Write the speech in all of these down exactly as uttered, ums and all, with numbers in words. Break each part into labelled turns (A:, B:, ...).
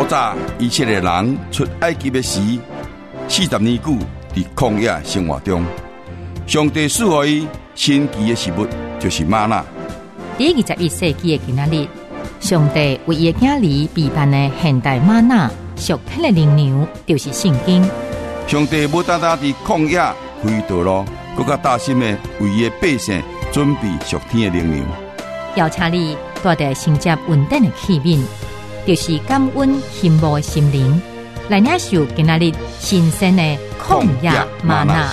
A: 早以色列人出埃及的时，四十年久伫曠野生活中，上帝赐予伊神奇的食物，就是玛纳。
B: 第二十一世纪的今仔日，上帝为伊的囝儿备办的现代玛纳属天的灵粮，就是圣经。
A: 上帝无单单伫曠野开道路，更加大心的为伊的百姓准备属天的灵粮。
B: 邀请你带着承接稳定的器皿，就是感恩羡慕的心灵，来领受今仔日新鲜的曠野嗎哪。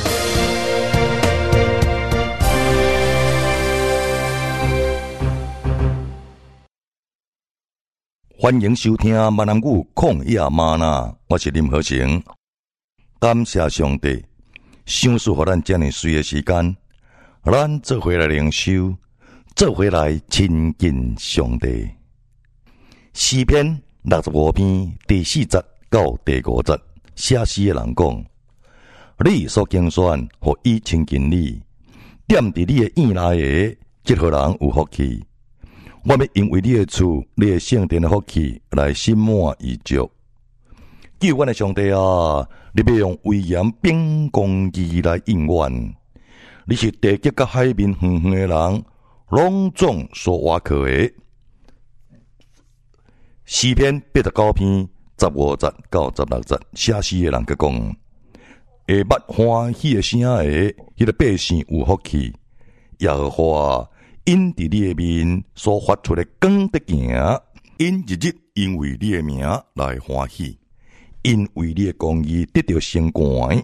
C: 欢迎收听闽南语曠野嗎哪，我是林和成。感谢上帝，赏赐予咱这么水的时间，咱做回来灵修，做回来亲近上帝。诗篇六十五篇第四节到第五节，写诗的人讲：你所经选，互伊亲近你，踮伫你的院内的，即号人有福气。我要因为你的厝、你的圣殿的福气来心满意足。救阮的上帝啊，你要用威严秉公义来应阮。你是地极甲海面远远的人，拢总所挖靠的。诗篇八十九篇十五节到十六节，写诗的人佮讲：下捌欢喜的声的，迄个百姓有福气。耶和华因伫你的面所发出的光得行，因日日因为你的名来欢喜，因为你的公义得到升冠。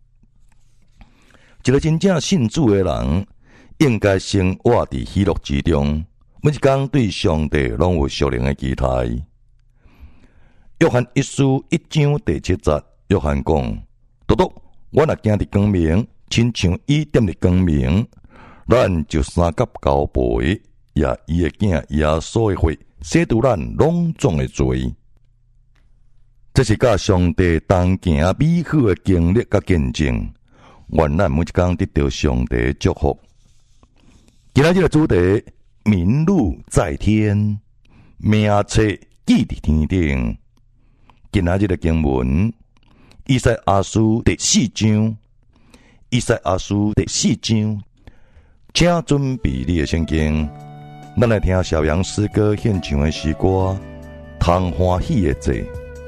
C: 一个真正信主的人，应该生活伫喜乐之中，每一天对上帝拢有属灵的期待。约翰一书一章第七节，约翰讲：独独我若行伫光明，亲像伊踮伫光明，咱就三甲交陪，也伊的囝耶稣的血洗除咱拢总的罪。这是甲上帝同行美好的经历甲见证，愿咱每一天得到上帝的祝福。今仔日的主题：名录在天，名册记伫天顶。今仔日的经文：以赛亞書第四章，以賽亞書第四章，請準備你的聖經。咱來聽小楊詩歌獻唱的詩歌，通歡喜的祭。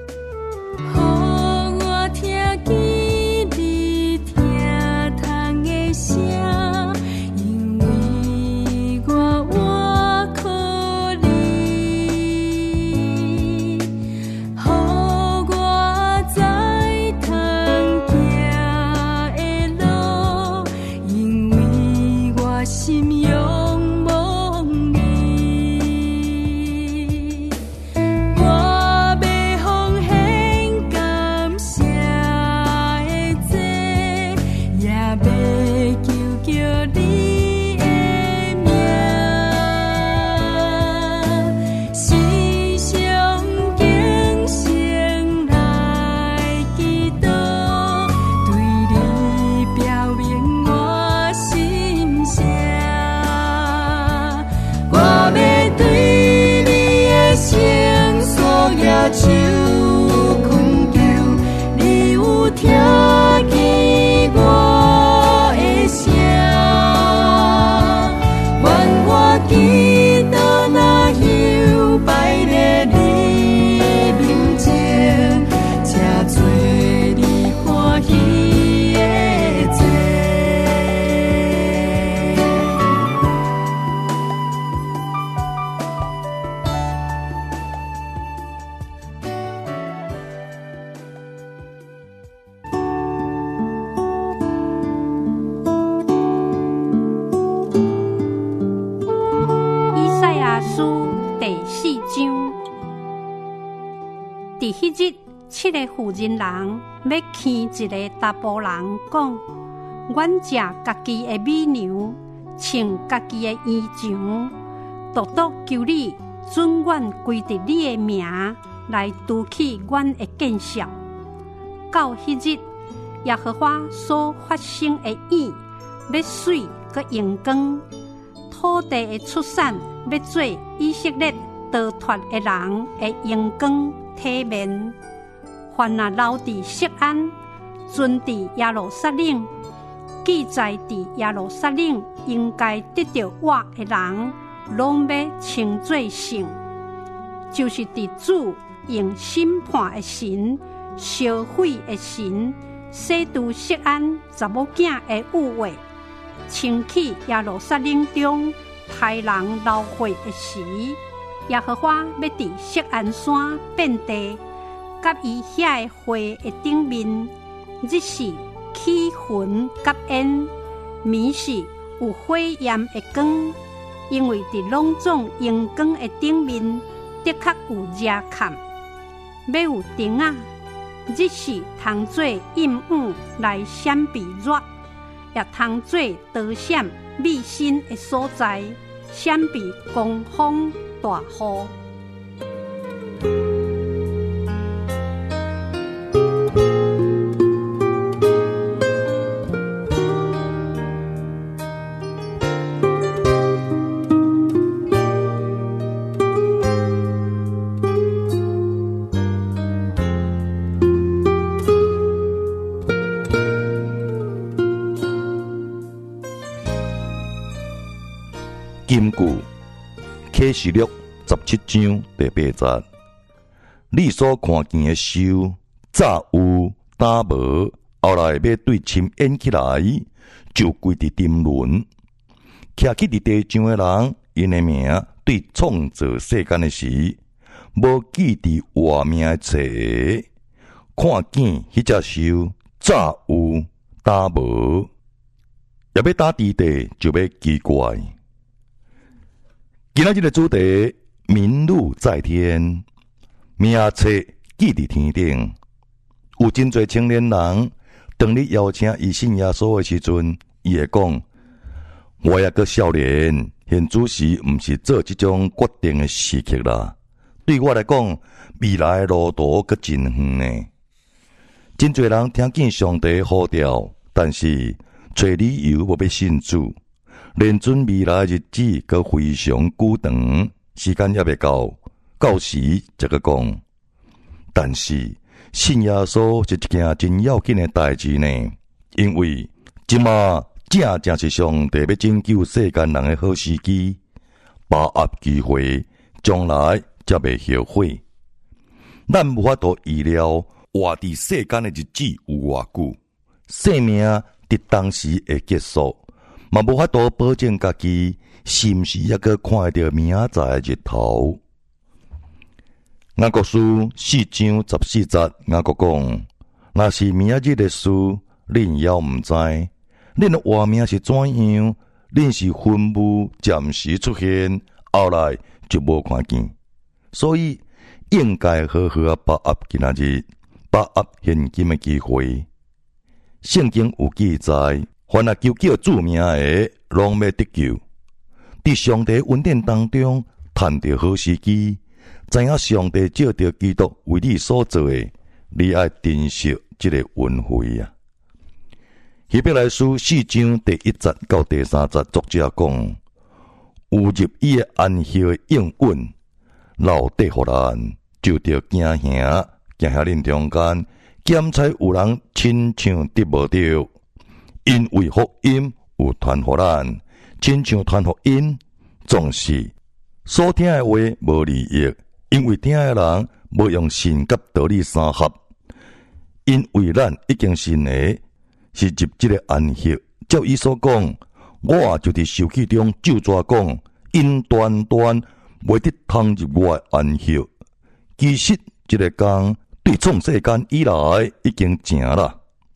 D: 伫迄日，七个妇人人要劝一个查甫人讲：阮食家己的米粮，穿家己的衣裳，独独求你准阮归伫你的名来拄起阮的见效。到迄日，耶和华所发生的意，要水佮阳光，土地的出产要做以色列逃脱的人会阳光体面，凡那留伫锡安、存伫耶路撒冷、记载伫耶路撒冷应该得到我的人，拢要称作圣，就是伫主用审判的神、烧毁的神、洗除锡安查某囝的污秽，清起耶路撒冷中害人流血的时，耶和华要伫锡安山遍地，甲伊遐的花的顶面，日是起云甲烟，暝是有火焰的光，因为伫朗总阳光的顶面，的确有热坎，要有灯啊，日是通做阴雨来闪避热，也通做刀闪密心的所在，闪避狂风大雨。
C: 金句启示录十七章第八节，你所看见的兽，早有，打无，后来要对深淹起来，就跪伫沉沦。徛起伫地上的人，因的名对创造世间的时，无记伫活命的册，看见迄只兽，早有，打无，也要打伫地，就要奇怪。今仔日的主题，民女在天，名册记伫天顶。有真侪青年人，当你邀请伊信耶稣的时阵，伊会讲：我也个少年，现主时毋是做这种决定的时刻啦。对我来讲，未来的路途阁真远呢。真侪人听见上帝呼召，但是找理由无要信主。连准未来日子阁非常久长，时间也未到，到时才阁讲。但是信耶稣是一件真要紧的代志呢，因为即马正正是上帝要拯救世间人的好时机，把握机会，将来才袂后悔。咱无法度预料活伫世间的日子有偌久，生命伫当时会结束。嘛无法度保证家己是毋是还阁看会到明仔载的日头。雅各书四章十四节，雅各讲：若是明仔日的事，恁也毋知，恁的活命是怎样？恁是云雾暂时出现，后来就无看见。所以应该好好啊把握今仔日，把握现今的机会。圣经有记载。凡那求叫主名的，拢要得救。伫上帝恩典当中，趁着好时机，知影上帝借着基督为你所做的，你爱珍惜这个恩惠啊。希伯来书四章第一节到第三节，作者讲：有入伊的安息的应允，留底互人，就着惊吓，惊吓恁中间，检查有人亲像得无着。因为福音有传互咱，亲像传福音，总是所听的话无利益，因为听的人无用信甲道理相合。因为咱已经信的是入这个安息，照伊所讲，我就伫受气中就抓讲，因断断袂得通入我的安息。其实这个工对创世间以来已经成啦。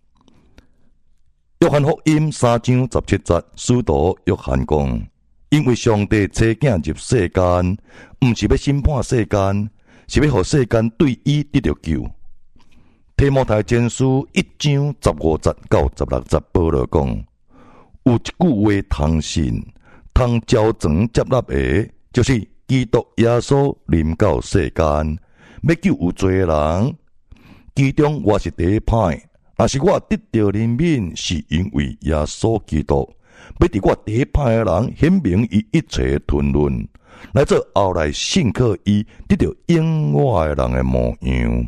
C: 约翰福音三章十七节，使徒约翰讲：因为上帝差囝入世间，毋是要审判世间，是要互世间对伊得到救。提摩太前书一章十五节到十六节，保罗讲：有一句话通信，通照全接纳的，就是基督耶稣临到世间，要救有罪的人，其中我是第一派。若是我得到怜悯，是因为耶稣基督要伫我第一派诶人显明伊一切吞论，来做后来信靠伊得到永活诶人诶模样。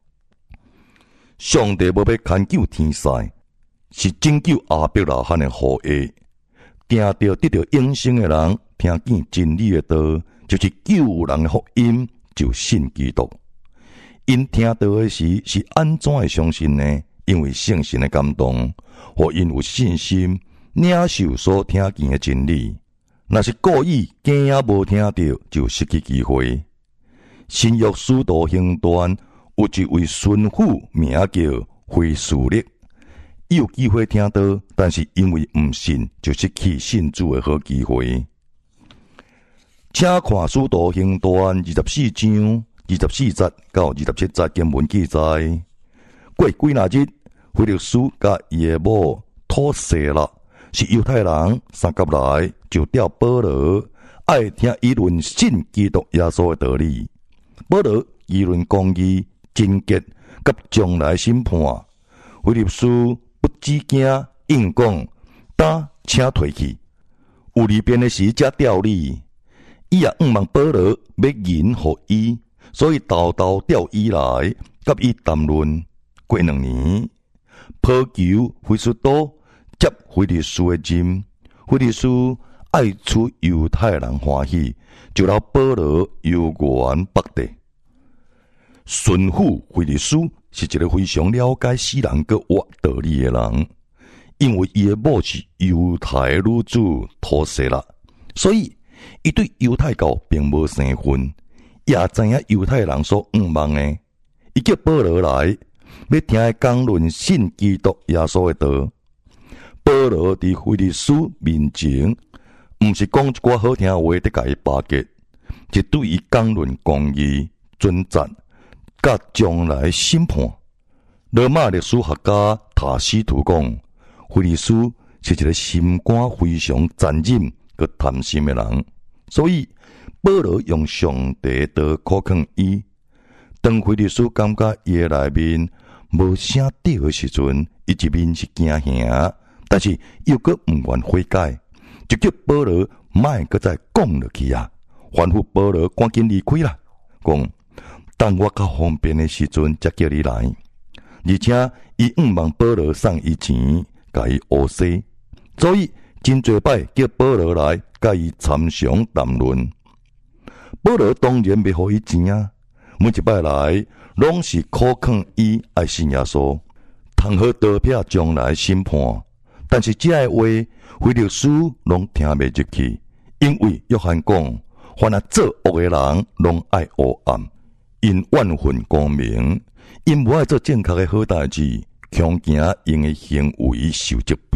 C: 上帝无要牵救天使，是拯救亚伯拉罕诶后裔，定着得到永生诶人，听见真理诶道，就是救人诶福音，就信基督。因听到诶时是安怎会相信呢？因为圣神诶感动，互因有信心，领受所听见诶真理。若是故意假也无听到，就失去机会。新约使徒行传有一位孙妇，名叫非斯力，伊有机会听到，但是因为毋信，就失去信主诶好机会。请看使徒行传二十四章二十四节到二十七节经文记载，过几若日，腓力斯甲伊诶某土色拉是犹太人，三甲来就调保罗，爱听议论信基督耶稣诶道理。保罗议论公义、贞洁甲将来审判。腓力斯不止惊，硬讲打请退去。有里边诶时才调你，伊也毋望保罗要引互伊，所以偷偷调伊来，甲伊谈论。过两年，保求菲斯都接腓力斯诶任，腓力斯爱出犹太人欢喜，就让保罗游园北地。孙妇腓力斯是一个非常了解世人个活道理的人，因为伊的某是犹太女子土色拉，所以伊对犹太教并无生分，也知影犹太人所仰望的。伊叫保罗来，要听伊讲论信基督耶稣的道。保罗伫腓力斯面前，毋是讲一寡好听话得甲伊巴结，是对伊讲论公义、准则，甲将来审判。罗马历史学家塔西图讲，腓力斯是一个心肝非常残忍佮贪心的人，所以保罗用上帝道考劝伊。当腓力斯感觉伊的内面无啥对的时阵，伊一面是惊吓，但是又阁毋愿悔改，就叫保罗莫阁再讲落去啊！吩咐保罗赶紧离开啦，讲等我较方便的时阵才叫你来。而且伊毋望保罗送伊钱，甲伊乌西，所以真侪摆叫保罗来甲伊参详谈论。保罗当然袂互伊钱啊，每一摆来拢是考劝伊爱信耶稣，通好刀片将来审判。但是这个话，腓力斯拢听袂入去，因为约翰讲，凡那做恶的人，拢爱黑暗，因怨恨光明，因无爱做正确的好代志，恐惊因的行为受责备。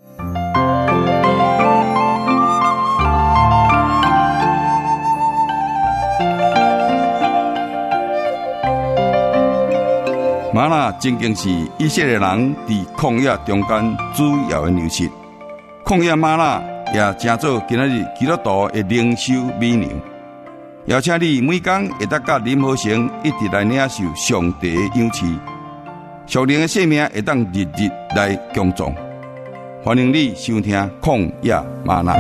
A: 玛纳真经是以色列人伫旷野中间主要的粮食，旷野玛纳也成做今仔日基督徒的灵修美粮。邀请你每天会当甲林和成一直来领受上帝的赏赐，属灵的生命会当日日来强壮。欢迎你收听曠野玛纳。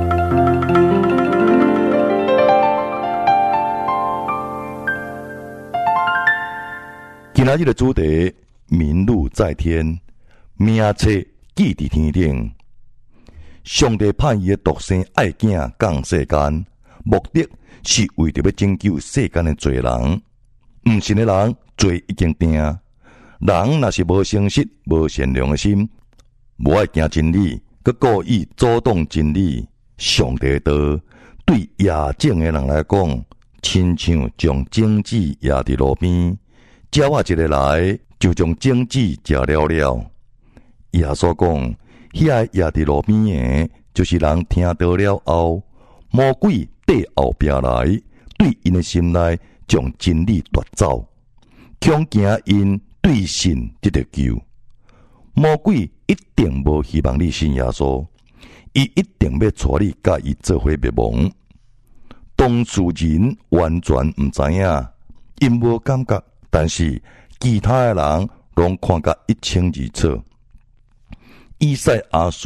A: 今仔日的主题，明路在天，名册记伫天顶。上帝派伊的独生爱子降世间，目的是为着要拯救世间的罪人。毋信的人罪已经定，人若是无诚实、无善良的心，无爱行真理，佮故意阻挡真理，上帝的道对野种的人来讲，亲像将种子野伫路边。鸟仔一个来，就将种子食了了。耶稣讲，遐个野伫路边的，就是人听到了后，魔鬼缀后壁来，对因的心内将真理夺走，恐惊因对信得到救。魔鬼一定无希望你信耶稣，伊一定要带你甲伊做伙灭亡。当事人完全毋知影，因无感觉。但是其他的人拢看甲一清二楚。以赛亚书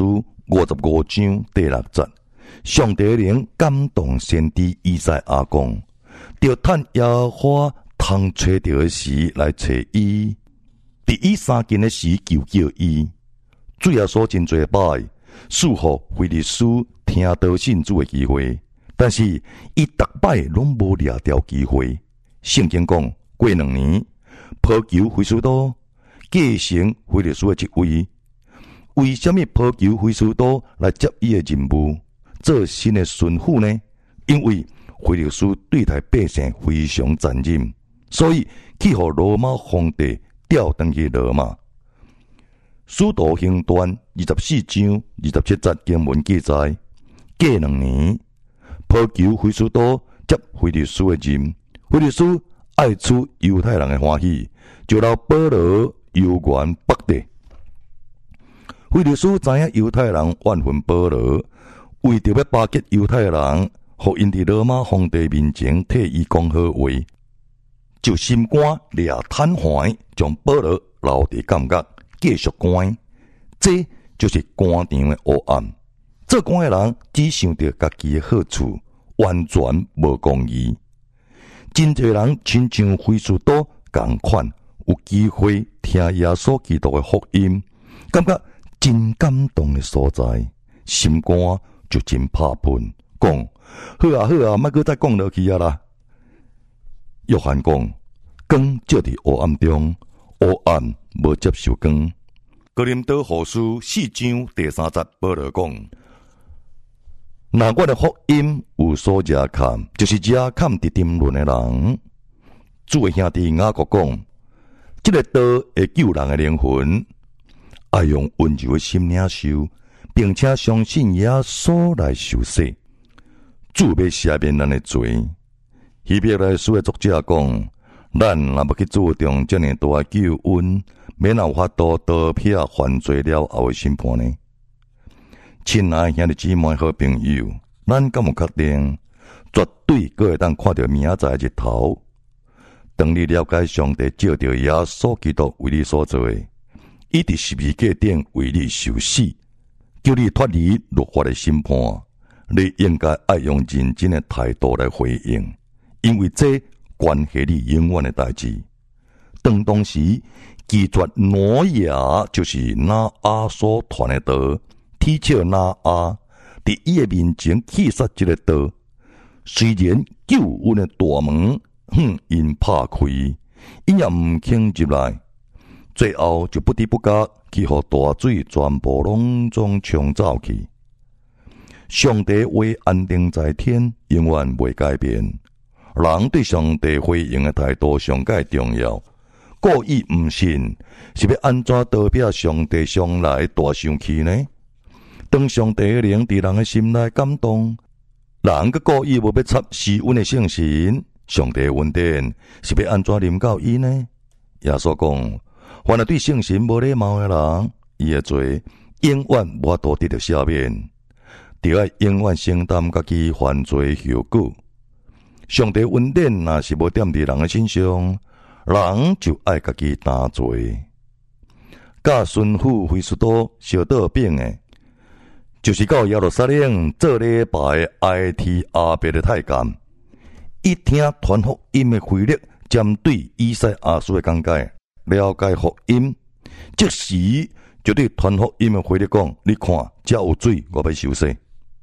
C: 五十五章第六节，上帝灵感动先知以赛亚讲，着趁耶和华通找着的时来找伊，伫伊三更的时求叫伊。主耶稣真侪摆赐予腓力斯听到信主的机会，但是伊逐摆拢无掠着机会。圣经讲，过两年，波求菲斯都继承腓力斯的职位。为什么波求菲斯都来接伊的任务，做新的巡抚呢？因为腓力斯对待百姓非常残忍，所以去互罗马皇帝调回去罗马。使徒行传二十四章二十七节经文记载，过两年，波求菲斯都接腓力斯的任，腓力斯爱取犹太人的欢喜，就让保罗游园北地。腓力斯知影犹太人怨恨保罗，为着要巴结犹太人，互因伫罗马皇帝面前替伊讲好话，就心肝掠瘫痪，将保罗留伫监狱继续关。这就是官场的黑暗。做官的人只想着家己的好处，完全无公义。真侪人亲像菲斯都同款，有机会听耶稣基督的福音，感觉真感动的所在，心肝就真拍喷，讲好啊好啊，莫阁再讲落去啊啦。约翰讲，光照伫黑暗中，黑暗无接受光。哥林多后书四章第三节，保罗讲，若我的福音有所惹看，就是惹看伫沉沦的人。主的兄弟雅各讲，这个道会救人的灵魂，爱用温柔的心领受，并且相信耶稣来受洗。主要赦免咱的罪。希伯来书的作者讲，咱若要去注重这么大的救恩，免有法度逃避犯罪了后的审判呢？亲爱兄弟姊妹好朋友，咱敢有确定，绝对阁会当看到明仔载的日头？当你了解上帝照着耶稣基督为你所做的，伊伫十字架顶为你受死，叫你脱离律法的审判，你应该爱用认真的态度来回应，因为这关系你永远的代志。当当时拒绝挪亚，就是拿阿所传的道，踢笑拿阿，伫伊的面前弃杀这个道。虽然救恩的大门向因拍开，因也唔肯入来，最后就不知不觉去互大水全部拢总冲走去。上帝话安定在天，永远袂改变。人对上帝回应的态度上介重要。故意唔信，是要安怎逃避上帝上来大生气呢？当上帝的灵伫人的心内感动，人个故意无要插施恩的圣神，上帝的恩典是要安怎临到伊呢？耶稣讲，凡係對聖神無禮貌的人，伊的罪永遠無法度得到赦免，就要永遠承擔家己犯罪後果。上帝恩典若是無點佇人的身上，人就愛家己擔罪。甲巡撫菲斯都相倒柄的，就是到耶路撒冷做禮拜的埃提阿伯的太監。伊聽傳福音的腓力針對以賽亞書的講解，了解福音，即時就對傳福音的腓力講：你看，這有水，我要受洗。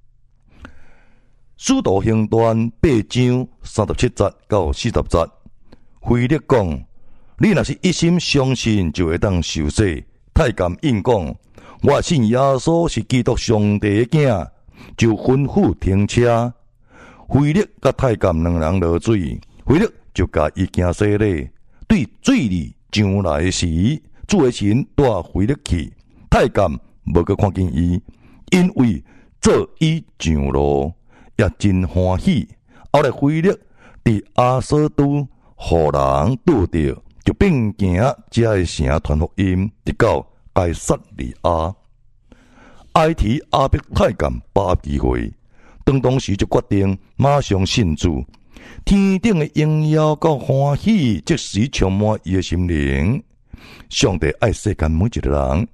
C: 使徒行傳八章三十七節到四十節，腓力講：你若是一心相信，就會當受洗。太監應講：我信耶穌是基督上帝的囝，就吩咐停車。腓力甲太監兩人落水，腓力就甲伊行洗禮。對水裡上來時，主的神帶腓力去，太監無閣看見伊，因為做伊上路，也真歡喜。後來腓力佇阿索都互人拄着，就並行這個城傳福音，直到該撒利亞。埃提阿伯太監把握機會，當當時就決定馬上信主。天頂的榮耀甲歡喜即時充滿伊的心靈。上帝愛世間每一個人，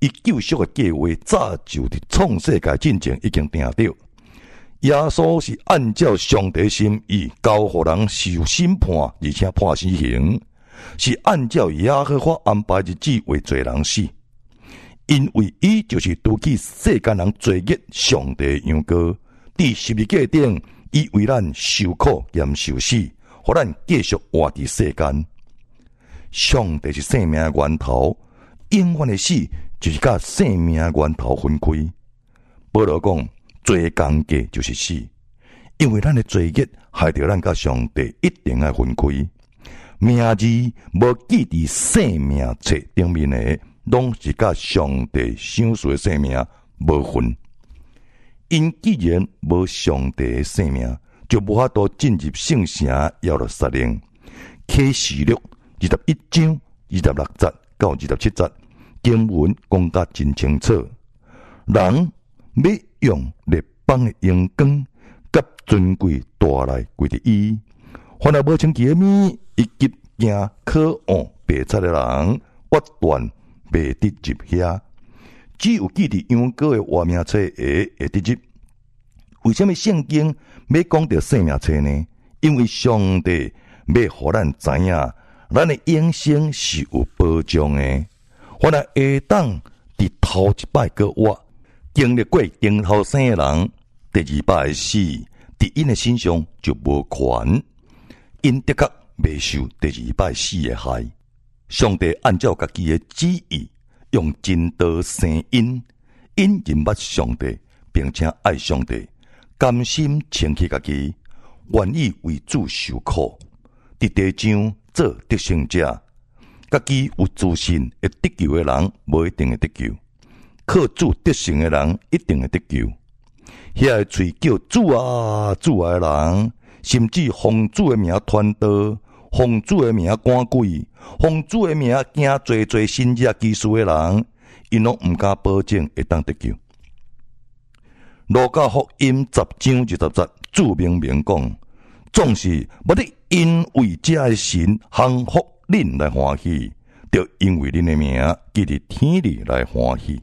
C: 伊救赎的计划早就伫创世界进前已经定着。耶稣是按照上帝心意交互人受审判，而且判死刑，是按照耶和华安排日子为罪人死。因为伊就是拄起世间人罪孽上帝羊羔，伫十字架顶，伊为咱受苦兼受死，互咱继续活伫世间。上帝是生命的源头，永远的死就是甲生命的源头分开。保罗讲，罪工价就是死，因为咱的罪孽害着咱甲上帝一定要分开。名字无记伫生命册顶面的，拢是甲上帝赏赐的生命无分。因既然无上帝的生命，就无法度进入圣城耶路撒冷。启示录二十一章二十六节到二十七节，经文讲甲真清楚。人要用列邦的阳光，甲尊贵带来归伫伊。凡若无清洁的面，以及惊渴望白菜的人，决断袂得入遐。只有记伫羊羔的活命册下会得入。为什么圣经要讲到生命册呢？因为上帝要互咱知影，咱的永生是有保障的。凡若下当伫头一摆个活，经历过顶头生的人，第二摆死，伫因的身上就无权，因的确未受第二摆死的害。上帝按照家己的旨意，用真道生因，因认捌上帝，并且爱上帝，甘心清起家己，愿意为主受苦，伫地上做得胜者。家己有自信会得救的人，无一定会得救；靠主得胜的人，一定会得救。遐个喙叫主啊主啊的人，甚至奉主的名传道，奉主的名赶鬼，奉主的名行做做神迹奇事的人，因拢毋敢保证会当得救。路加福音十章二十节，主明明讲，总是要得因为这的神幸福恁来欢喜，就因为恁的名记伫天里来欢喜。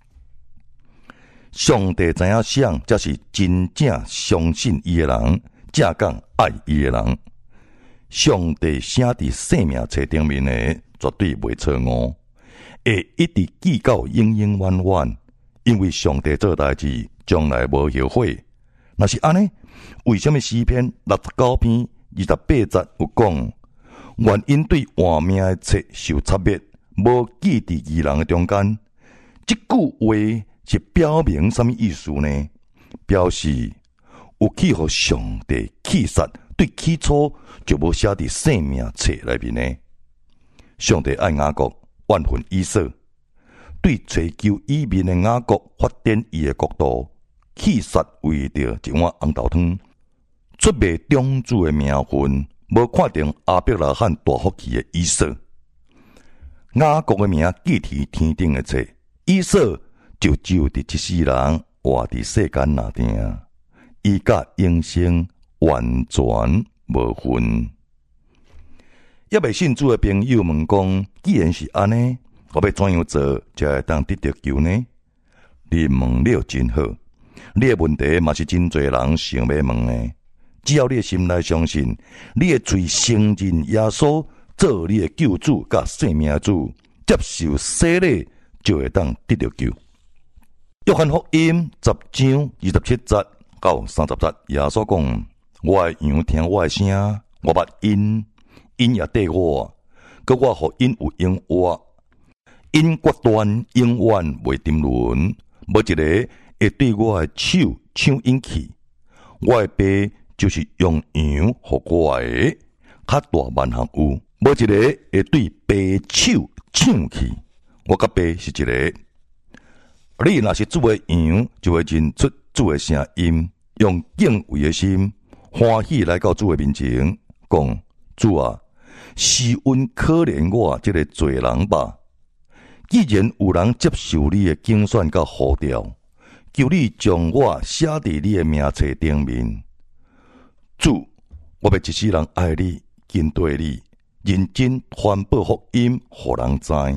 C: 上帝知影谁才是真正相信伊的人，正讲爱伊的人。上帝写伫生命册顶面的，绝对袂错误，会一直记到永永远远。因为上帝做代志，将来无后悔。若是安尼，为什么诗篇六十九篇二十八节有讲，原因对活命的册受差别，无记伫义人的中间？这句话是表明什么意思呢？表示有去互上帝气杀，对起初就无写伫生命册内面呢。上帝爱雅各，万分以色，对追求伊面的雅各发展伊的国度，气杀为着一碗红豆汤，出卖种子的名分，无看定亚伯拉罕大福气的以色。雅各的名记伫天顶的册，以色就只有伫一世人活伫世间那定，伊甲永生完全无分。也未信主的朋友问讲，既然是安尼，我要怎样做才会当得到救呢？你问了真好，你的问题嘛是真侪人想要问的。只要你的心内相信，你的嘴承认耶稣做你的救主甲生命的主，接受洗礼，就会当得到救。约翰福音十章二十七节到三十节，耶稣讲：我的羊听我的声，我捌因，因也缀我，佮我互因有永活，因决断永远袂沉沦，无一个会对我的手抢引去。我的爸就是用羊互我的，较大万项有，无一个会对爸手抢去。我甲爸是一个。你若是主的羊，就会认出主的声音，用敬畏的心，欢喜来到主的面前，讲：主啊，施恩可怜我这个罪人吧。既然有人接受你的竞选甲呼召，求你将我写伫你的名册顶面。主，我要一世人爱你，跟对你，认真传播福音，互人知，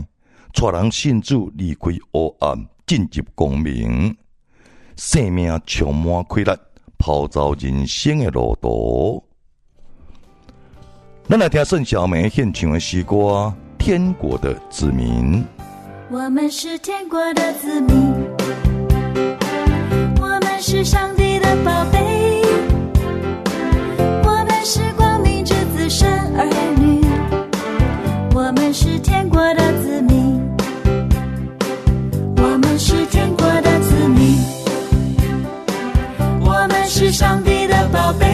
C: 带人信主离开黑暗，进入光明，生命充满快乐，跑走人生的路途。咱来听盛小梅献唱的诗歌《天国的子民》。
E: 我们是天国的子民，我们是上帝的宝贝，我们是光明之子神儿女，我们是天国的子民，我们是天国的子民，我们是上帝的宝贝，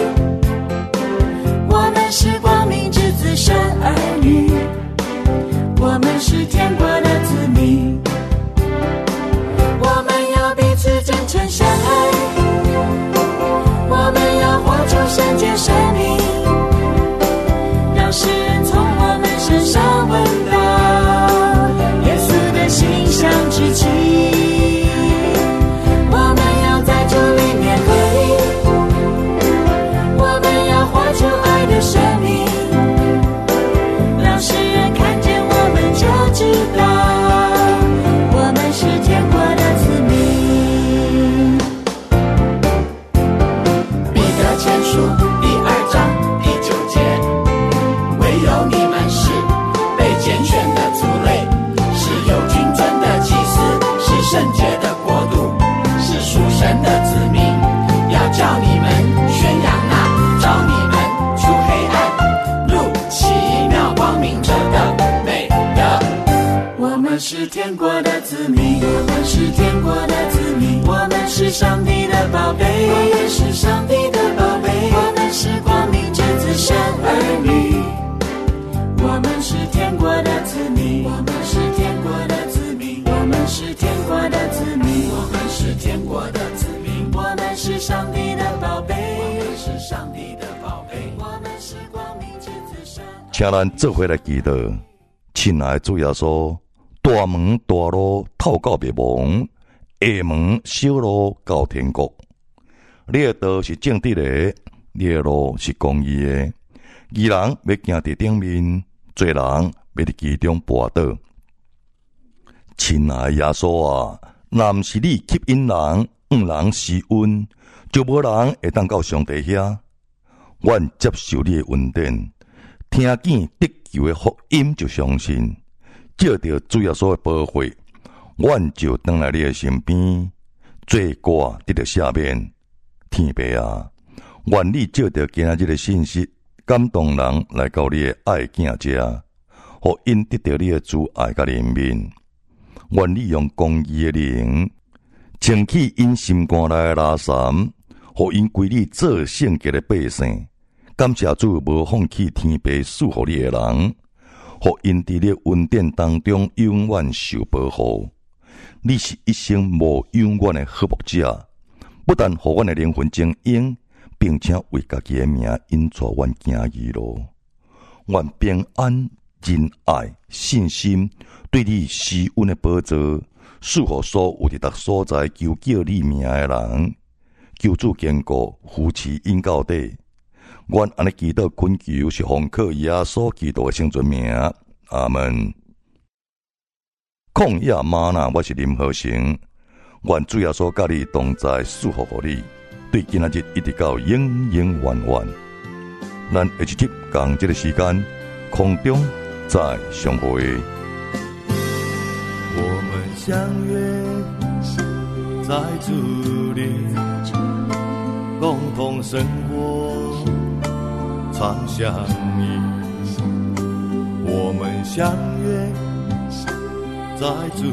E: 我们是光明之子神儿女，我们是天国的子民，我们要彼此真诚相爱，我们要活出圣洁生命，让世人从我们身上闻到耶稣的馨香之气。我们要在主里面合一，我们要活出爱的生命，让世人看见我们就知道我们是天国的子民。
F: 彼得前书第二章第九节，唯有你们是被拣选的族类，是有君尊的祭司，是圣洁的国度，是属神的子民，要叫你们宣扬那召你们出黑暗入奇妙光明者的美德。
E: 我们是天国的子民，我们是天国的子民，我们是上帝的宝贝，我们是上帝的宝贝，我们是光明之子神儿女，我们是天国的子民，我们是天国的子民，我们是天国的子民，我们是天国的子民，我们是上帝的宝贝，我们是上帝的宝贝，我们是光明之子神。
C: 请咱做伙来祈祷。亲爱的主耶稣，大门大路透到灭亡，下门小路到天国。你的道是正直的，你的路是公义的。义人要行在顶面，罪人要伫其中跋倒。亲爱的耶稣啊，若不是你吸引人，让人施恩，就无人会当到上帝遐。阮接受你的恩典，听见得救的福音就相信，借着主耶稣的保护，阮就回来你的身边，罪过得到赦免。天父啊，愿你借着今日的信息，感动人来到你的爱子这，互因得到你的主爱甲怜悯。愿你用公义的灵，清去因心肝内的拉三，互因归你做圣洁的百姓。感谢主无放弃天父赐予你的人，互因伫你恩典当中永远受保护。你是一生无永远的好牧者，不但互阮的灵魂精英，并且为家己的名引带阮行义路。愿平安、仁爱、信心对你施恩的宝座，赐予所有伫逐所在求叫你名的人。求主坚固扶持因到底。愿安尼祈祷恳求是奉靠耶稣基督的圣尊名，阿门。旷野吗哪，我是林和成。愿主耶稣甲你同在，祝福予你，对今仔日一直到永永远远。咱下一集同这个时间空中再相会。
A: 我们相约在主里，共同生活，常相依。我们相约在主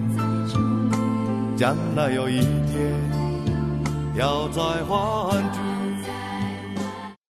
A: 里，将来有一天要再欢聚。